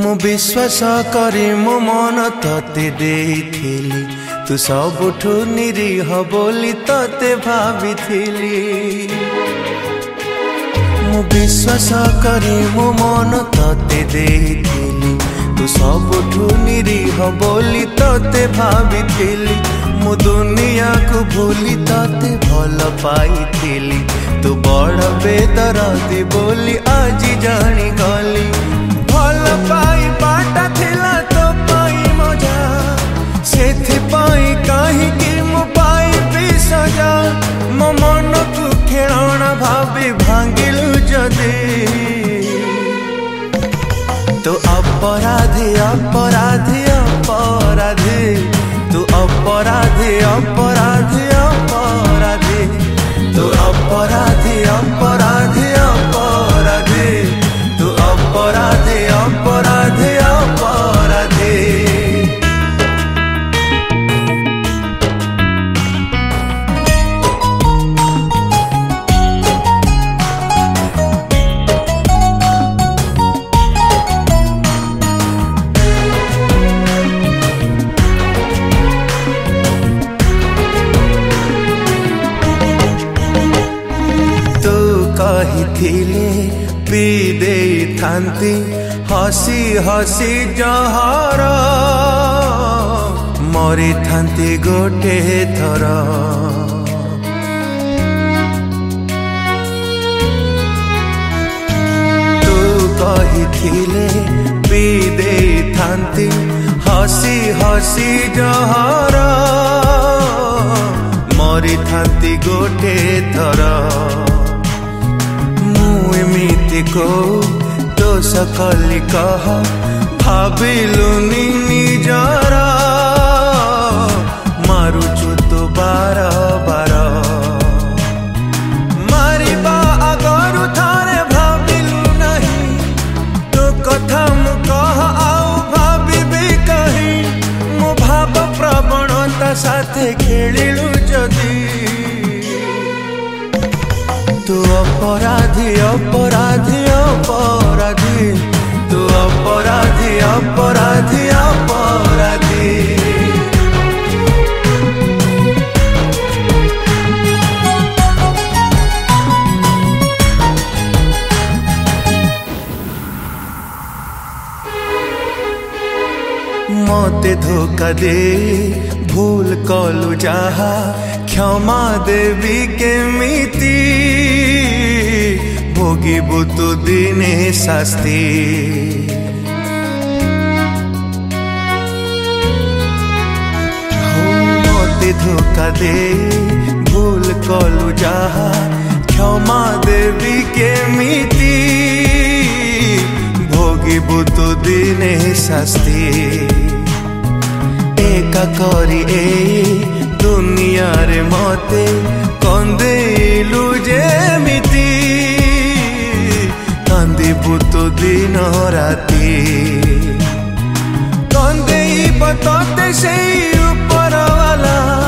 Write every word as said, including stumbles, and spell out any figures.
मु विश्वास करी मो मन तते देइथिली तू सबुठु निरीह बोली तते भाविथिली। मु विश्वास करी मो मन तते देइथिली तू सबुठु निरीह बोली तते भाविथिली। मु दुनिया को भूली तते भल पाइथिली तू बड़ बेदरदी बोली आज जानी गली। भल पाई बाटा थिला तो पाई मजा सेथि पाई काहे कि मु पाई भी सजा। मो मन को खेलना भाभी भांगिलु जदे तो अपराधी अपराधी अपराधी तू अपराधी अपराधी अपराधी तू अपराधी अपराधी अपराधी तू अपराधी अपराधी अपराधी। कहिथिले पी दे थांती हसी हसी जहर मरी थांती गोटे थर। तू कहिथिले पी दे थांती हसी हसी जहर मरी थांती गोटे थर। एमिति को तो सकली कह भाविलुनी निजर मारुचु तो बार बार। मारिबा आगरु थारे भाविलु नहीं तो कथा मु कह आउ भाविबी कहीं। मो भाव प्रवणता साथे खेलिलु जदी तू अपराधी अपराधी अपराधी तू अपराधी अपराधी अपराधी। मते धोखा दे भूल कलु जहा क्षमा देवी केमिति भोगिबु तु दिने शास्ति। मते धोखा दे भूल कलु जहा क्षमा देवी केमिति भोगिबु तु दिने शास्ति। एका करी ए दुनिया रे मते कंदेलु जेमिति कांदिबु तो दिन राती। कंदेई बतते से ऊपर वाला